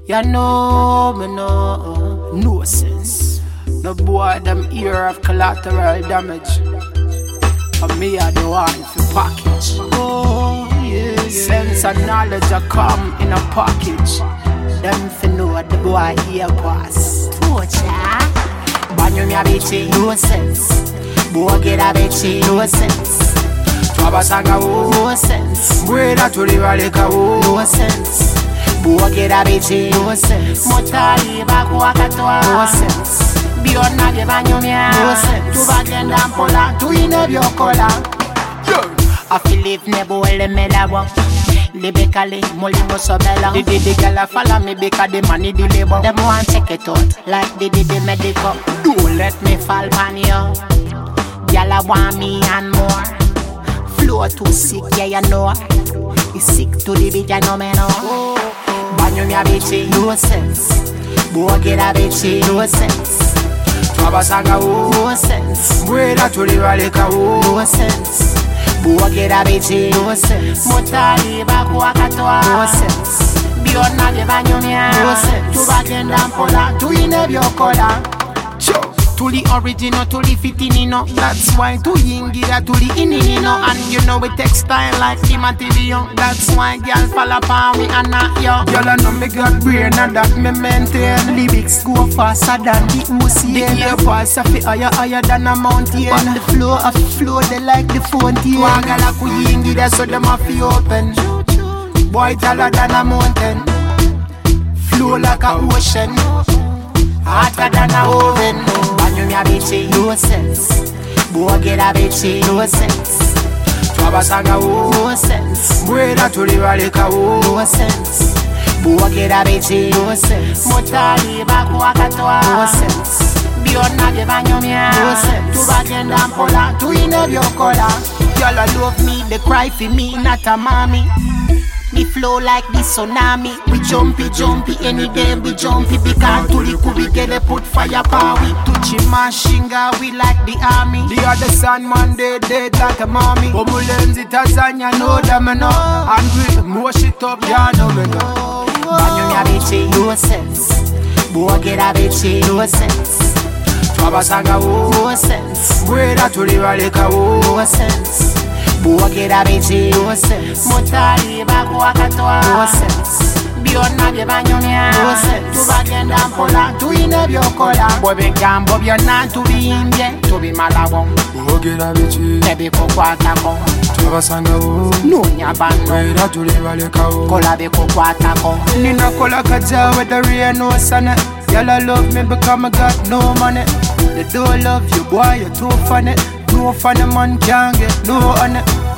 You know me no sense. No boy them ear of collateral damage. And me I the one for package. Oh yeah. Sense and knowledge a come in a package. Them fi know the boy here pass. Pocha. Banyo mi a bitchy, no sense. Boy get a bitchy, no sense. Twabasanga no sense. Breda to the Valika no sense. Boy get a bitchy, no sense. Motari baku wakatoa no sense. Biona bye banyo mia no sense. Tubagenda mpola tuyine byokola. I feel live nebo ele melawa. Libekale, molingo sobela. The gala follow me because the money the labor. Them want take it out like they did the medical. Don't let me fall pan you. Gala want me and more. Flow too sick, yeah you know. It's sick to the beat, I know me know. Banyo mi a bitchy, no sense. Boy get a bitchy, no sense. Twabasanga no sense. Breda to the Valika no sense. Boy get a bitchy, no sense. Motari baku wakatoa no sense. Biona bye banyo mia no sense. Tubagenda mpola tuyine byokola. To the original, to the fitinino. That's why to yingira, to the inino. And you know we textile like the material. That's why girl fall upon me and not yo. Girl I know me got brain and that me maintain. Lyrics go faster than the ocean. The air pass a fi higher than a mountain. On the floor of flow they like the fountain. Wagala ku yingira so them a fi open. Boy taller than a mountain. Flow like a ocean. Hotter than a oven. Banyo mi a bitchy, no sense. Boy get a bitchy, no sense. Twabasanga no sense. Breda to the Valika no sense. Boy get a bitchy, no sense. Motari baku wakatoa no sense. Biona bye banyo mia no sense. Tubagenda mpola tuyine byokola. Y'all a love me, they cry for me, not a mommy. Me flow like the tsunami. We jumpy, any day we jumpy. Because to the kubi get a put fire power. We touchy machine gun, we like the army. The other son man they dead like a mommy. Omulenzi Tanzania know them know. And we more shit up, ya know me know. Banyo mi a bitchy, no sense. Boy get a bitchy, no sense. Twabasanga no sense. Breda to the Valika no sense. Boy get a bitchy, no sense. Motari baku wakatoa no sense. Biona bye banyo mia no sense. Tubagenda mpola tuyine byokola. Boy be gambo byonna tubimbye tubimalawo. Boy get a bitchy, Tebikukwatako Twabasangawo noonya bano Breda to the Valika kola bikukwatako. Nina kola kaja with the rain no sun. Y'all love me because I got no money. They don't love you boy, you too funny. No funny man can't get no on it.